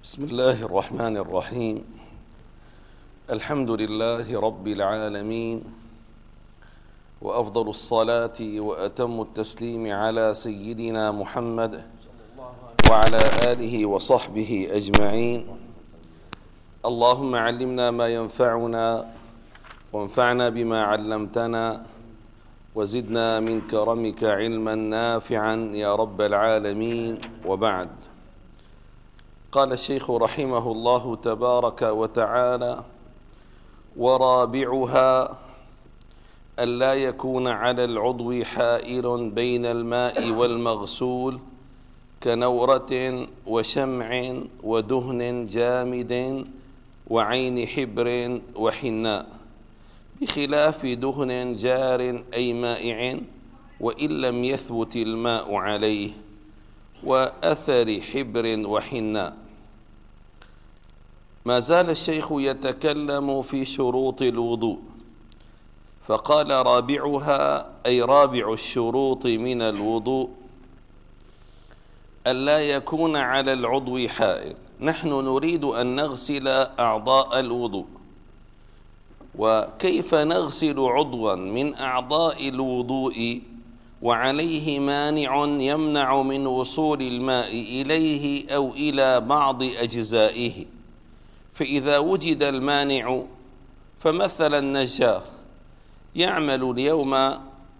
بسم الله الرحمن الرحيم. الحمد لله رب العالمين، وأفضل الصلاة وأتم التسليم على سيدنا محمد وعلى آله وصحبه أجمعين. اللهم علمنا ما ينفعنا وانفعنا بما علمتنا وزدنا من كرمك علما نافعا يا رب العالمين. وبعد، قال الشيخ رحمه الله تبارك وتعالى: ورابعها ألا يكون على العضو حائل بين الماء والمغسول كنورة وشمع ودهن جامد وعين حبر وحناء، بخلاف دهن جار أي مائع وإن لم يثبت الماء عليه، وأثر حبر وحناء. ما زال الشيخ يتكلم في شروط الوضوء، فقال: رابعها أي رابع الشروط من الوضوء ألا يكون على العضو حائل. نحن نريد أن نغسل أعضاء الوضوء، وكيف نغسل عضوا من أعضاء الوضوء وعليه مانع يمنع من وصول الماء إليه أو إلى بعض أجزائه؟ فإذا وجد المانع، فمثلا النجار يعمل اليوم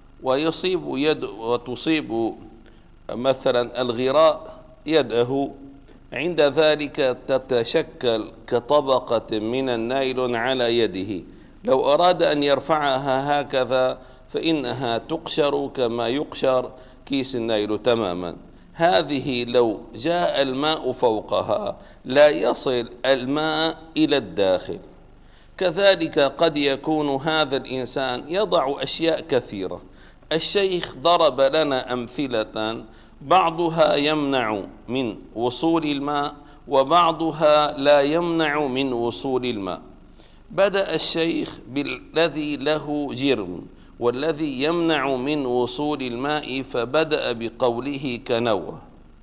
وتصيب مثلا الغراء يده، عند ذلك تتشكل كطبقة من النايلون على يده، لو أراد أن يرفعها هكذا فإنها تقشر كما يقشر كيس النايل تماما. هذه لو جاء الماء فوقها لا يصل الماء إلى الداخل. كذلك قد يكون هذا الإنسان يضع أشياء كثيرة. الشيخ ضرب لنا أمثلة بعضها يمنع من وصول الماء وبعضها لا يمنع من وصول الماء. بدأ الشيخ بالذي له جرم والذي يمنع من وصول الماء، فبدأ بقوله كنورة.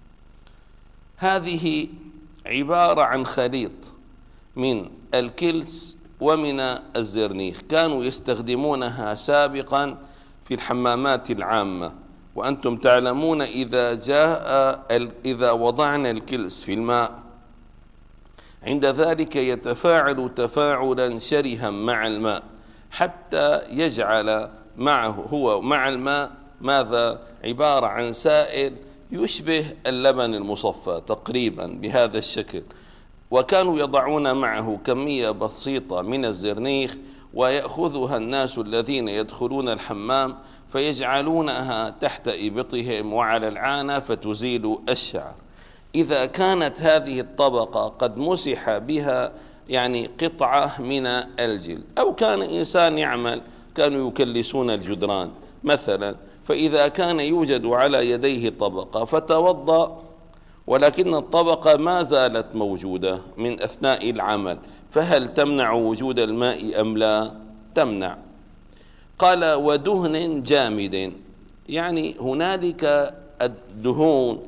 هذه عبارة عن خليط من الكلس ومن الزرنيخ، كانوا يستخدمونها سابقا في الحمامات العامة. وأنتم تعلمون إذا وضعنا الكلس في الماء، عند ذلك يتفاعل تفاعلا شرها مع الماء حتى يجعل معه هو مع الماء ماذا؟ عبارة عن سائل يشبه اللبن المصفى تقريبا بهذا الشكل. وكانوا يضعون معه كمية بسيطة من الزرنيخ، ويأخذها الناس الذين يدخلون الحمام فيجعلونها تحت إبطهم وعلى العانة فتزيل الشعر. إذا كانت هذه الطبقة قد مسح بها يعني قطعة من الجلد، أو كان إنسان يعمل كانوا يكلسون الجدران مثلا، فإذا كان يوجد على يديه طبقة فتوضأ ولكن الطبقة ما زالت موجودة من أثناء العمل، فهل تمنع وجود الماء أم لا؟ تمنع. قال: ودهن جامد، يعني هنالك الدهون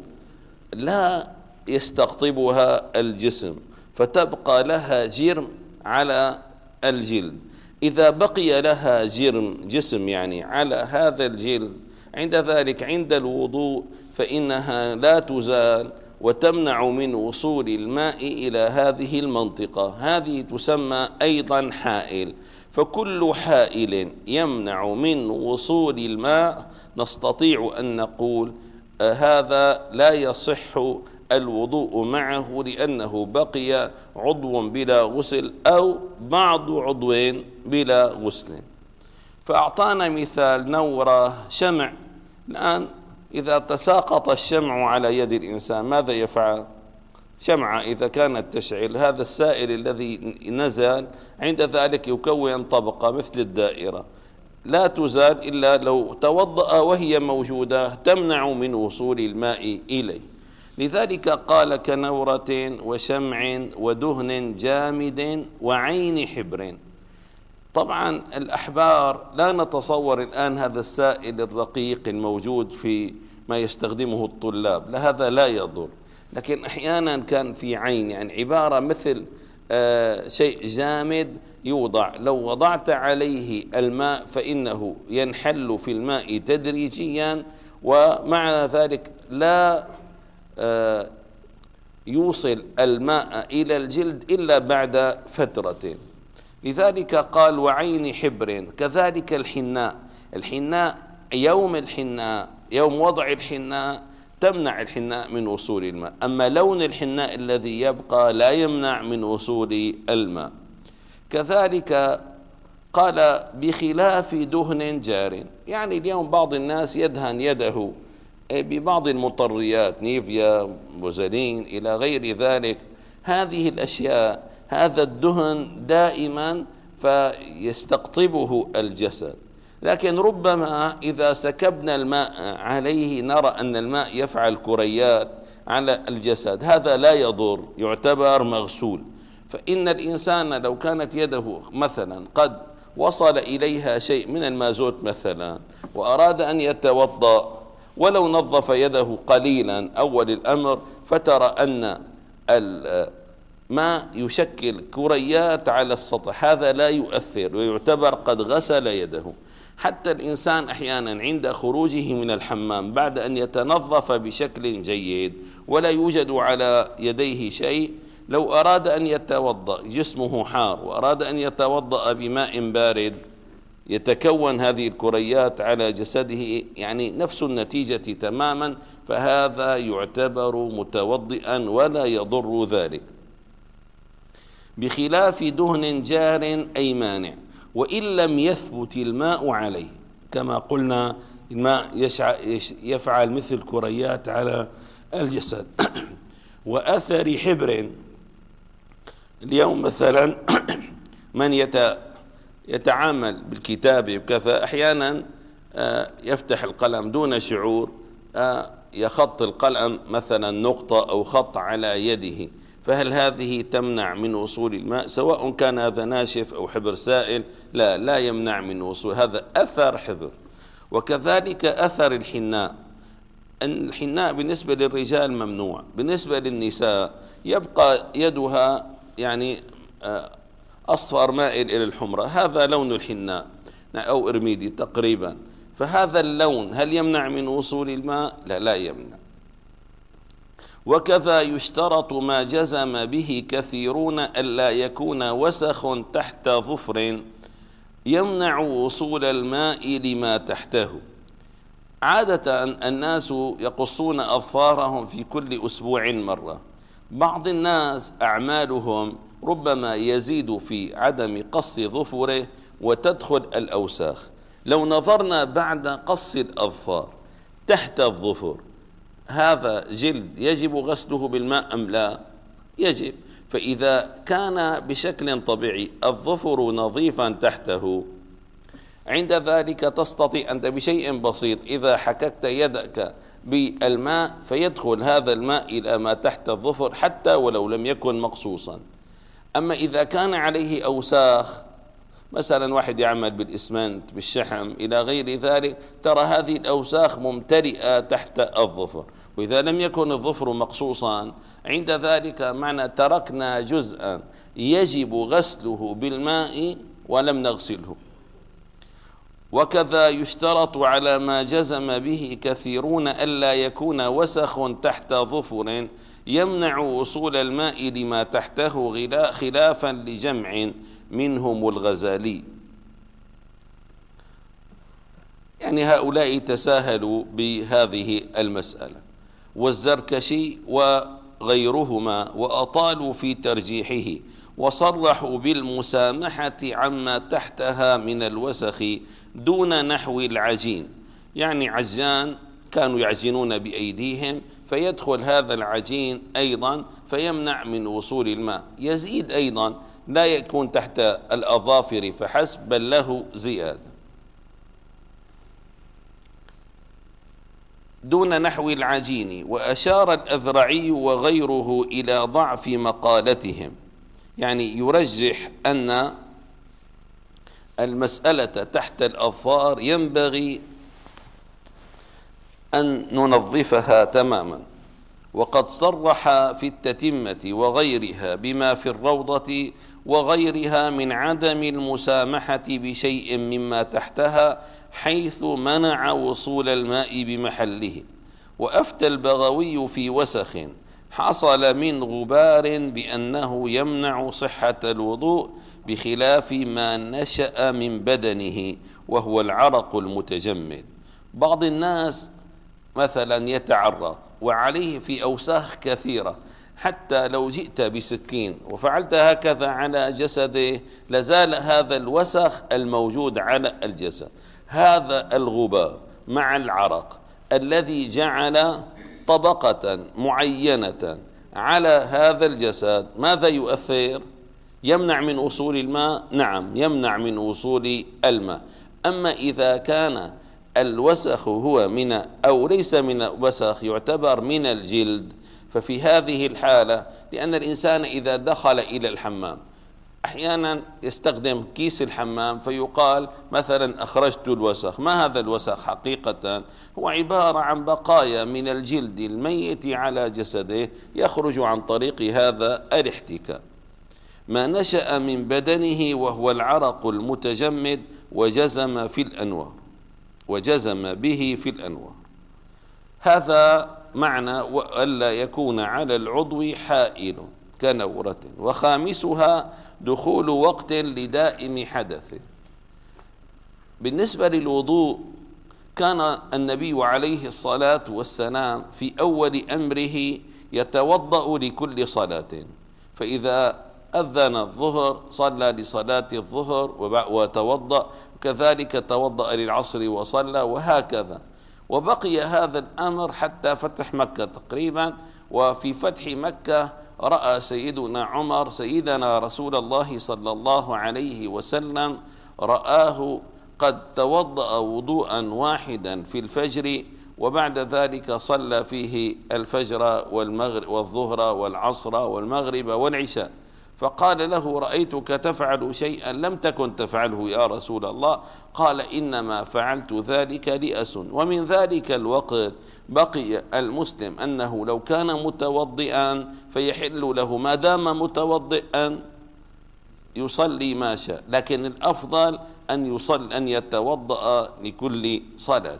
لا يستقطبها الجسم فتبقى لها جرم على الجلد. إذا بقي لها جسم يعني على هذا الجلد، عند ذلك عند الوضوء فإنها لا تزال وتمنع من وصول الماء إلى هذه المنطقة. هذه تسمى أيضا حائل. فكل حائل يمنع من وصول الماء نستطيع أن نقول هذا لا يصح الوضوء معه، لأنه بقي عضو بلا غسل أو بعض عضو بلا غسل. فأعطانا مثال نورة شمع. الآن إذا تساقط الشمع على يد الإنسان ماذا يفعل؟ شمعة إذا كانت تشعل، هذا السائل الذي نزل عند ذلك يكون طبقة مثل الدائرة لا تزال إلا لو توضأ وهي موجودة، تمنع من وصول الماء إليه. لذلك قال: كنورة وشمع ودهن جامد وعين حبر. طبعا الأحبار لا نتصور الآن هذا السائل الرقيق الموجود في ما يستخدمه الطلاب، هذا لا يضر. لكن أحيانا كان في عين، يعني عبارة مثل شيء جامد يوضع، لو وضعت عليه الماء فإنه ينحل في الماء تدريجيا، ومع ذلك لا يوصل الماء إلى الجلد إلا بعد فترة. لذلك قال وعين حبر. كذلك الحناء يوم وضع الحناء تمنع الحناء من وصول الماء، أما لون الحناء الذي يبقى لا يمنع من وصول الماء. كذلك قال بخلاف دهن جار، يعني اليوم بعض الناس يدهن يده ببعض المطريات، نيفيا، موزلين، إلى غير ذلك. هذه الأشياء، هذا الدهن دائما فيستقطبه الجسد، لكن ربما إذا سكبنا الماء عليه نرى أن الماء يفعل كريات على الجسد، هذا لا يضر، يعتبر مغسول. فإن الإنسان لو كانت يده مثلا قد وصل إليها شيء من المازوت مثلا وأراد أن يتوضأ، ولو نظف يده قليلا أول الأمر فترى أن الماء يشكل كريات على السطح، هذا لا يؤثر ويعتبر قد غسل يده. حتى الإنسان أحيانا عند خروجه من الحمام بعد أن يتنظف بشكل جيد ولا يوجد على يديه شيء، لو أراد أن يتوضأ جسمه حار وأراد أن يتوضأ بماء بارد يتكون هذه الكريات على جسده، يعني نفس النتيجة تماما، فهذا يعتبر متوضئا ولا يضر ذلك. بخلاف دهن جار أي مانع، وإن لم يثبت الماء عليه، كما قلنا الماء يفعل مثل كريات على الجسد. وأثر حبر، اليوم مثلا من يتعامل بالكتابة وكذا أحيانا يفتح القلم دون شعور، يخط القلم مثلا نقطة أو خط على يده، فهل هذه تمنع من وصول الماء سواء كان هذا ناشف أو حبر سائل؟ لا يمنع من وصول، هذا أثر حبر. وكذلك أثر الحناء بالنسبة للرجال ممنوع، بالنسبة للنساء يبقى يدها يعني أصفر مائل إلى الحمرة، هذا لون الحناء أو إرميدي تقريبا، فهذا اللون هل يمنع من وصول الماء؟ لا يمنع. وكذا يشترط ما جزم به كثيرون ألا يكون وسخ تحت ظفر يمنع وصول الماء لما تحته. عادة الناس يقصون أظفارهم في كل أسبوع مرة، بعض الناس أعمالهم ربما يزيد في عدم قص ظفره وتدخل الأوساخ. لو نظرنا بعد قص الأظفار تحت الظفر، هذا جلد يجب غسله بالماء أم لا؟ يجب. فإذا كان بشكل طبيعي الظفر نظيفا تحته، عند ذلك تستطيع أنت بشيء بسيط إذا حككت يدك بالماء فيدخل هذا الماء إلى ما تحت الظفر حتى ولو لم يكن مقصوصا. أما إذا كان عليه أوساخ، مثلا واحد يعمل بالإسمنت بالشحم إلى غير ذلك، ترى هذه الأوساخ ممتلئة تحت الظفر، وإذا لم يكن الظفر مقصوصا عند ذلك معنى تركنا جزءا يجب غسله بالماء ولم نغسله. وكذا يشترط على ما جزم به كثيرون ألا يكون وسخ تحت ظفر يمنع وصول الماء لما تحته خلافا لجمع منهم الغزالي، يعني هؤلاء تساهلوا بهذه المسألة، والزركشي وغيرهما وأطالوا في ترجيحه وصرحوا بالمسامحة عما تحتها من الوسخ دون نحو العجين، يعني عجان كانوا يعجنون بأيديهم فيدخل هذا العجين أيضا فيمنع من وصول الماء، يزيد أيضا لا يكون تحت الأظافر فحسب بل له زيادة. دون نحو العجين. وأشار الأذرعي وغيره إلى ضعف مقالتهم، يعني يرجح أن المسألة تحت الأظفار ينبغي أن ننظفها تماما. وقد صرح في التتمة وغيرها بما في الروضة وغيرها من عدم المسامحة بشيء مما تحتها، حيث منع وصول الماء بمحله. وأفتى البغوي في وسخ حصل من غبار بأنه يمنع صحة الوضوء، بخلاف ما نشأ من بدنه وهو العرق المتجمد. بعض الناس مثلا يتعرق وعليه في أوساخ كثيرة، حتى لو جئت بسكين وفعلت هكذا على جسده لازال هذا الوسخ الموجود على الجسد. هذا الغبار مع العرق الذي جعل طبقة معينة على هذا الجسد ماذا يؤثر؟ يمنع من وصول الماء؟ نعم، يمنع من وصول الماء. أما إذا كان الوسخ هو من أو ليس من وسخ يعتبر من الجلد، ففي هذه الحالة، لأن الإنسان إذا دخل إلى الحمام أحيانا يستخدم كيس الحمام فيقال مثلا أخرجت الوسخ. ما هذا الوسخ حقيقة؟ هو عبارة عن بقايا من الجلد الميت على جسده يخرج عن طريق هذا الاحتكاك. ما نشأ من بدنه وهو العرق المتجمد وجزم في الأنوار، وجزم به في الأنوار. هذا معنى وألا يكون على العضو حائل كنورة. وخامسها دخول وقت لدائم حدث. بالنسبة للوضوء، كان النبي عليه الصلاة والسلام في أول أمره يتوضأ لكل صلاة، فإذا أذن الظهر صلى لصلاة الظهر وتوضأ، وكذلك توضأ للعصر وصلى، وهكذا. وبقي هذا الأمر حتى فتح مكة تقريبا. وفي فتح مكة رأى سيدنا عمر سيدنا رسول الله صلى الله عليه وسلم، رآه قد توضأ وضوءا واحدا في الفجر، وبعد ذلك صلى فيه الفجر والمغرب والظهر والعصر والمغرب والعشاء. فقال له: رأيتك تفعل شيئا لم تكن تفعله يا رسول الله. قال: إنما فعلت ذلك لأسن. ومن ذلك الوقت بقي المسلم أنه لو كان متوضئا فيحل له ما دام متوضئا يصلي ما شاء، لكن الأفضل أن يتوضأ لكل صلاة.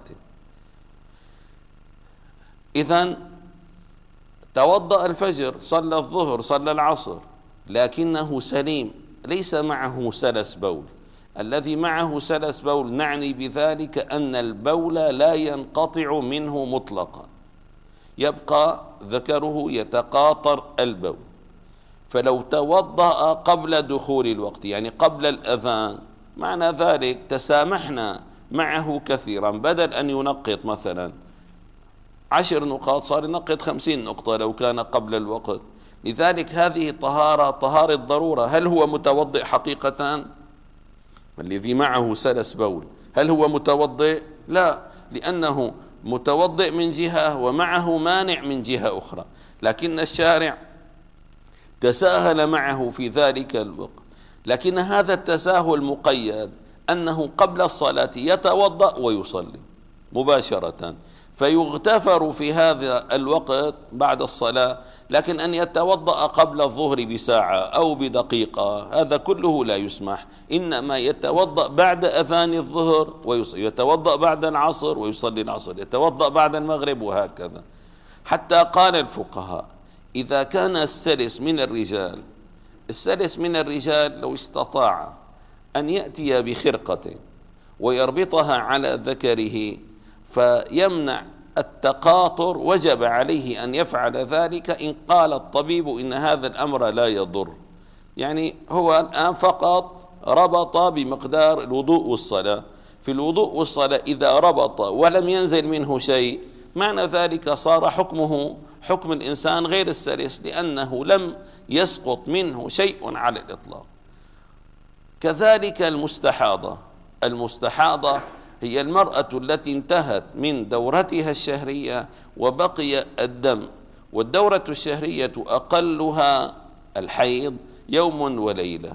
إذن توضأ الفجر، صلى الظهر، صلى العصر، لكنه سليم، ليس معه سلس بول. الذي معه سلس بول نعني بذلك أن البول لا ينقطع منه مطلقا، يبقى ذكره يتقاطر البول. فلو توضأ قبل دخول الوقت، يعني قبل الأذان، معنى ذلك تسامحنا معه كثيرا، بدل أن ينقط مثلا 10 نقاط صار ينقط 50 نقطة لو كان قبل الوقت. لذلك هذه طهارة ضرورة. هل هو متوضئ حقيقة؟ الذي معه سلس بول هل هو متوضئ؟ لا، لأنه متوضئ من جهة ومعه مانع من جهة أخرى، لكن الشارع تساهل معه في ذلك الوقت. لكن هذا التساهل مقيد أنه قبل الصلاة يتوضأ ويصلي مباشرة، فيغتفر في هذا الوقت بعد الصلاة. لكن أن يتوضأ قبل الظهر بساعة أو بدقيقة هذا كله لا يسمح، إنما يتوضأ بعد أذان الظهر ويصلي، يتوضأ بعد العصر ويصلي العصر، يتوضأ بعد المغرب، وهكذا. حتى قال الفقهاء: إذا كان السلس من الرجال لو استطاع أن يأتي بخرقة ويربطها على ذكره فيمنع التقاطر، وجب عليه أن يفعل ذلك إن قال الطبيب إن هذا الأمر لا يضر. يعني هو الآن فقط ربط بمقدار الوضوء والصلاة. في الوضوء والصلاة إذا ربط ولم ينزل منه شيء، معنى ذلك صار حكمه حكم الإنسان غير السلس، لأنه لم يسقط منه شيء على الإطلاق. كذلك المستحاضة هي المرأة التي انتهت من دورتها الشهرية وبقي الدم، والدورة الشهرية أقلها الحيض يوم وليلة،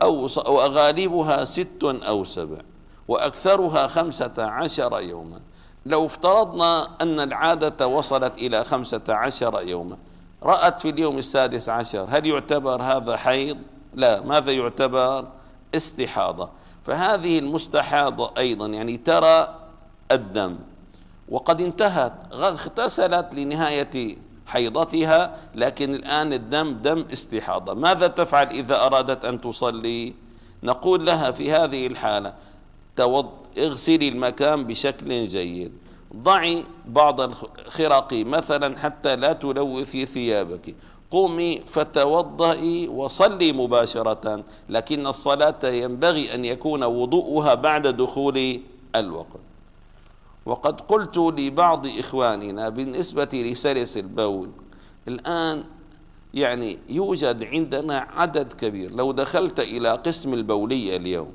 وأغالبها 6 أو 7، وأكثرها 15 يوما. لو افترضنا أن العادة وصلت إلى 15 يوما، رأت في اليوم 16، هل يعتبر هذا حيض؟ لا. ماذا يعتبر؟ استحاضة. فهذه المستحاضة أيضا يعني ترى الدم وقد انتهت، اغتسلت لنهاية حيضتها، لكن الآن الدم دم استحاضة. ماذا تفعل إذا أرادت أن تصلي؟ نقول لها في هذه الحالة اغسلي المكان بشكل جيد، ضعي بعض الخرق مثلا حتى لا تلوثي ثيابك، قومي فتوضئي وصلي مباشرة، لكن الصلاة ينبغي أن يكون وضوءها بعد دخول الوقت. وقد قلت لبعض إخواننا بالنسبة لسلس البول، الآن يعني يوجد عندنا عدد كبير، لو دخلت إلى قسم البولية اليوم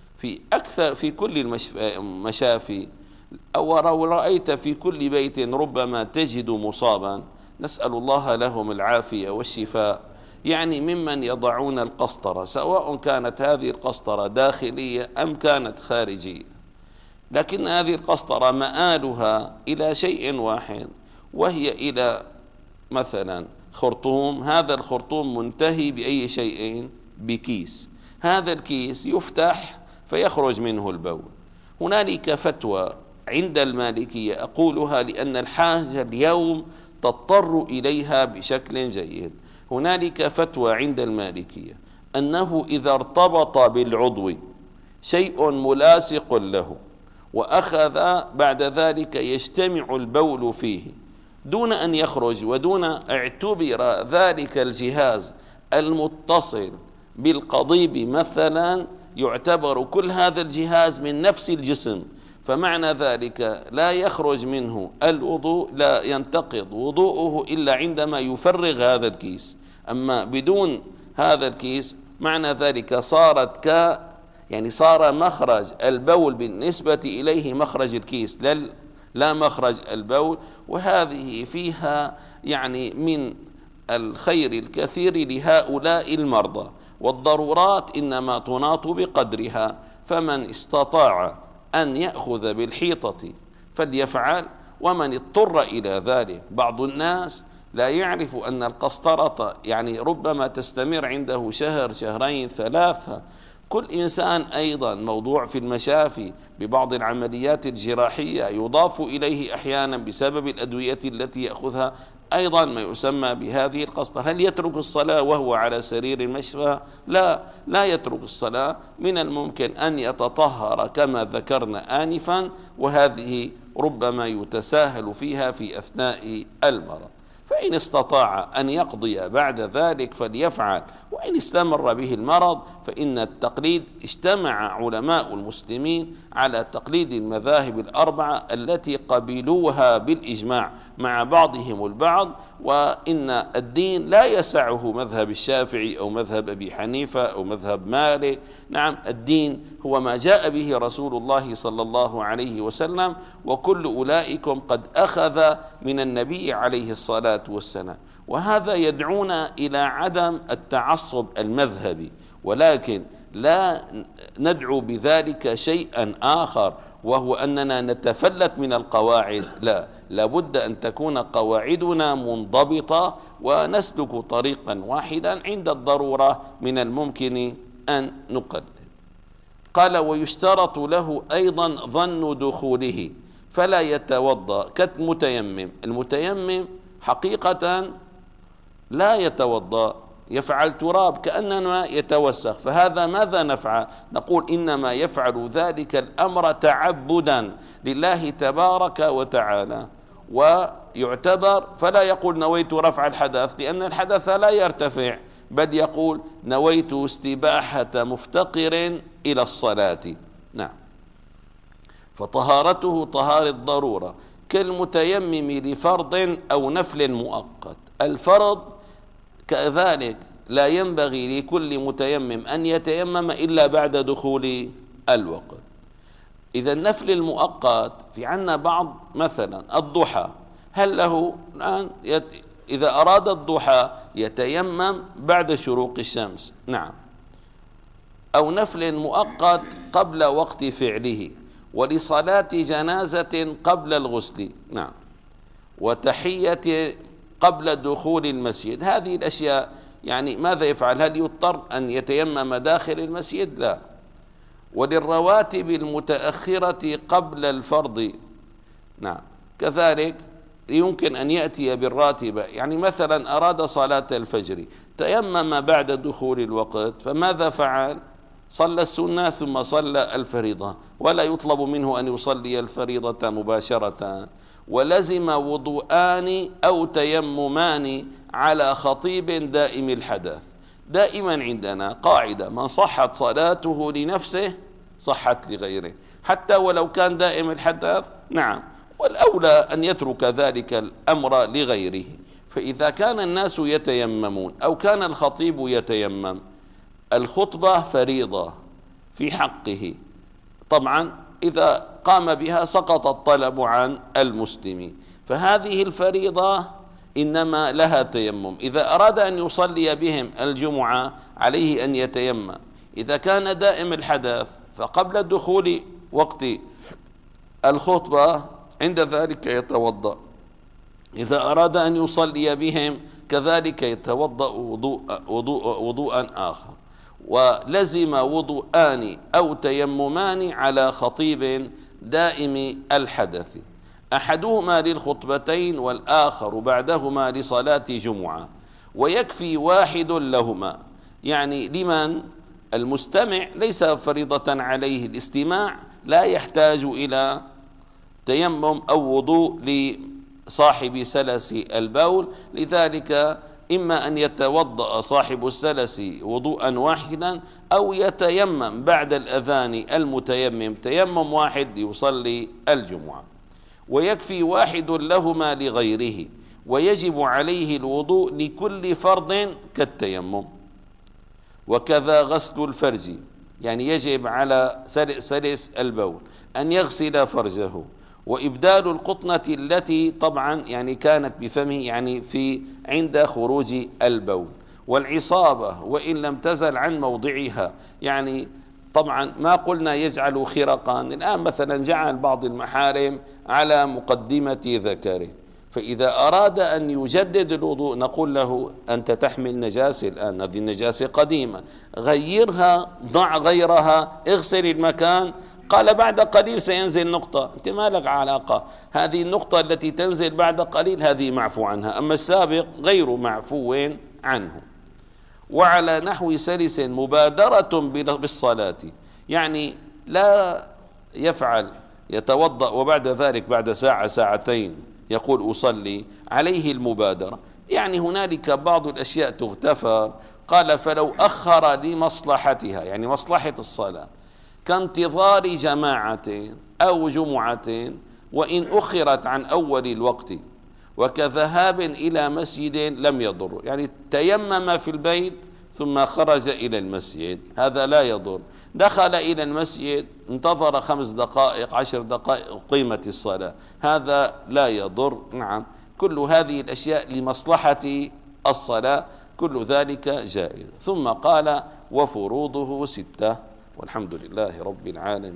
في كل المشافي أو رأيت في كل بيت ربما تجد مصابا، نسأل الله لهم العافية والشفاء، يعني ممن يضعون القسطرة، سواء كانت هذه القسطرة داخلية أم كانت خارجية، لكن هذه القسطرة مآلها إلى شيء واحد، وهي إلى مثلا خرطوم، هذا الخرطوم منتهي بأي شيء؟ بكيس، هذا الكيس يفتح فيخرج منه البول. هنالك فتوى عند المالكية أقولها لأن الحاجة اليوم تضطر إليها بشكل جيد، هنالك فتوى عند المالكية أنه إذا ارتبط بالعضو شيء ملاصق له وأخذ بعد ذلك يجتمع البول فيه دون أن يخرج ودون اعتبر ذلك الجهاز المتصل بالقضيب مثلا، يعتبر كل هذا الجهاز من نفس الجسم، فمعنى ذلك لا يخرج منه الوضوء، لا ينتقض وضوءه إلا عندما يفرغ هذا الكيس. أما بدون هذا الكيس معنى ذلك يعني صار مخرج البول بالنسبة إليه مخرج الكيس لا مخرج البول، وهذه فيها يعني من الخير الكثير لهؤلاء المرضى، والضرورات إنما تناط بقدرها، فمن استطاع أن يأخذ بالحيطة فليفعل، ومن اضطر إلى ذلك. بعض الناس لا يعرف أن القسطرة يعني ربما تستمر عنده شهر، شهرين، 3. كل إنسان أيضا موضوع في المشافي ببعض العمليات الجراحية يضاف إليه أحيانا بسبب الأدوية التي يأخذها أيضا ما يسمى بهذه القسطرة. هل يترك الصلاة وهو على سرير المشفى؟ لا يترك الصلاة، من الممكن أن يتطهر كما ذكرنا آنفا، وهذه ربما يتساهل فيها في أثناء المرض. فإن استطاع أن يقضي بعد ذلك فليفعل، وإن استمر به المرض فإن التقليد اجتمع علماء المسلمين على تقليد المذاهب الأربعة التي قبلوها بالإجماع مع بعضهم البعض، وإن الدين لا يسعه مذهب الشافعي أو مذهب أبي حنيفة أو مذهب مالك. نعم، الدين هو ما جاء به رسول الله صلى الله عليه وسلم، وكل أولئكم قد أخذ من النبي عليه الصلاة والسلام، وهذا يدعونا إلى عدم التعصب المذهبي، ولكن لا ندعو بذلك شيئا آخر وهو أننا نتفلت من القواعد، لابد أن تكون قواعدنا منضبطة ونسلك طريقا واحدا، عند الضرورة من الممكن أن نقلد. قال ويشترط له أيضا ظن دخوله فلا يتوضأ كالمتيمم. المتيمم حقيقة لا يتوضأ، يفعل تراب كأنما يتوسخ، فهذا ماذا نفعل؟ نقول إنما يفعل ذلك الأمر تعبدا لله تبارك وتعالى، ويعتبر فلا يقول نويت رفع الحدث لأن الحدث لا يرتفع، بل يقول نويت استباحة مفتقر إلى الصلاة. نعم، فطهارته طهارة ضرورة كالمتيمم لفرض أو نفل مؤقت. الفرض كذلك لا ينبغي لكل متيمم أن يتيمم إلا بعد دخول الوقت. إذا النفل المؤقت في عنا بعض مثلا الضحى، هل له الآن إذا أراد الضحى يتيمم بعد شروق الشمس؟ نعم، أو نفل مؤقت قبل وقت فعله، ولصلاة جنازة قبل الغسل، نعم، وتحية قبل دخول المسجد. هذه الأشياء يعني ماذا يفعل؟ هل يضطر أن يتيمم داخل المسجد؟ لا. وللرواتب المتأخرة قبل الفرض، نعم، كذلك يمكن أن يأتي بالراتبة، يعني مثلا أراد صلاة الفجر تيمم بعد دخول الوقت، فماذا فعل؟ صلى السنة ثم صلى الفريضة، ولا يطلب منه أن يصلي الفريضة مباشرة. ولزم وضوءان أو تيممان على خطيب دائم الحدث. دائما عندنا قاعدة: من صحت صلاته لنفسه صحت لغيره، حتى ولو كان دائم الحدث، نعم، والأولى أن يترك ذلك الأمر لغيره. فإذا كان الناس يتيممون أو كان الخطيب يتيمم، الخطبة فريضة في حقه، طبعا إذا قام بها سقط الطلب عن المسلم، فهذه الفريضة إنما لها تيمم. إذا أراد أن يصلي بهم الجمعة عليه أن يتيمم. إذا كان دائم الحدث فقبل دخول وقت الخطبة عند ذلك يتوضأ. إذا أراد أن يصلي بهم كذلك يتوضأ وضوءا آخر. ولزم وضوءان أو تيممان على خطيب دائم الحدث، أحدهما للخطبتين والآخر بعدهما لصلاة جمعة، ويكفي واحد لهما. يعني لمن؟ المستمع ليس فريضة عليه الاستماع، لا يحتاج إلى تيمم أو وضوء لصاحب سلس البول، لذلك إما أن يتوضأ صاحب السلس وضوءا واحدا أو يتيمم بعد الأذان المتيمم تيمم واحد يصلي الجمعة. ويكفي واحد لهما لغيره، ويجب عليه الوضوء لكل فرض كالتيمم. وكذا غسل الفرج، يعني يجب على سلس البول أن يغسل فرجه، وإبدال القطنة التي طبعا يعني كانت بفمه، يعني في عند خروج البول، والعصابة وإن لم تزل عن موضعها. يعني طبعا ما قلنا يجعل خرقا، الآن مثلا جعل بعض المحارم على مقدمة ذكره، فإذا أراد أن يجدد الوضوء نقول له: أنت تحمل نجاسة الآن، هذه النجاسة قديمة، غيرها، ضع غيرها، اغسل المكان. قال: بعد قليل سينزل نقطة. أنت ما لك علاقة، هذه النقطة التي تنزل بعد قليل هذه معفو عنها، أما السابق غير معفو عنه. وعلى نحو سلس مبادرة بالصلاة، يعني لا يفعل يتوضأ وبعد ذلك بعد ساعة ساعتين يقول أصلي، عليه المبادرة. يعني هنالك بعض الأشياء تغتفر. قال: فلو أخر لمصلحتها، يعني مصلحة الصلاة، كانتظار جماعة أو جمعة وإن أخرت عن أول الوقت، وكذهاب إلى مسجد لم يضر، يعني تيمم في البيت ثم خرج إلى المسجد، هذا لا يضر. دخل إلى المسجد انتظر 5 دقائق 10 دقائق قيمة الصلاة، هذا لا يضر. نعم، كل هذه الأشياء لمصلحة الصلاة، كل ذلك جائز. ثم قال: وفروضه 6، والحمد لله رب العالمين.